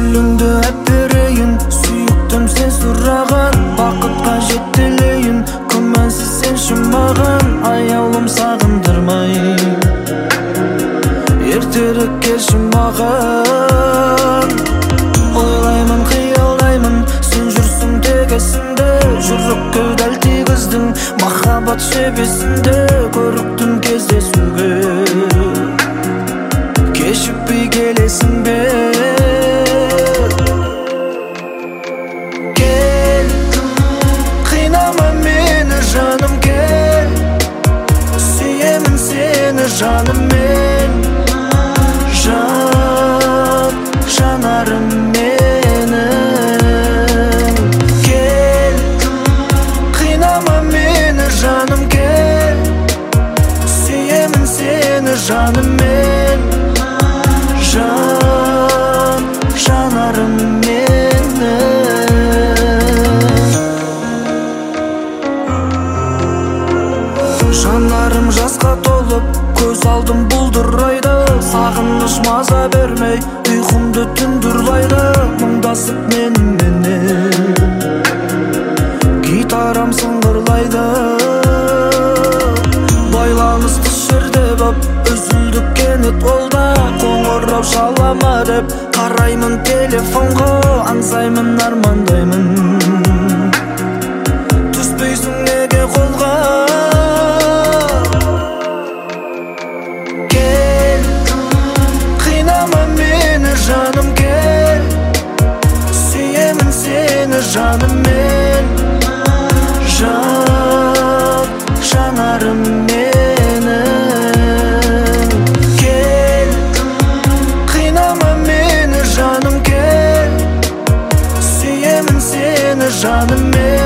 гүлүңдү әп берейин, сүйүктүм сен сураган, бакытка жетелейин, күмөнсүз сен шумаган, аялым сагындырмай эртерээк келши маган. Ойлаймын, кыялдаймын, сен жүрсүң тегесинде, жүрөккө дал тийгиздиң махаббат шебесинде, көрүктүм кездесүүгө кешикпей келесиңби? Кел, кыйнама мени жаным, кел, сүйемин сени жаным мен, жан жанарым менин. Кел, кыйнама мени жаным, кел, сүйемин сени жаным мен, жан жанарым менин. Жанарым жаска толуп, көз алдым булдурайды, сагыныч маза бермей уйкумду түндүрлайды. Муңдасып менен гитарам сыңгырлайды, байланыш тыш жерде боп үзүлдүк кенет олда, коңуроп шалама деп караймын телефонго, аңсаймын, армандаймын, түспөйсүң неге колго? Кел, кыйнама мени жаным, кел, сүйемин сени жаным мен, жан жанарым менин. Кел, кыйнама мени жаным, кел, сүйемин сени жаным мен,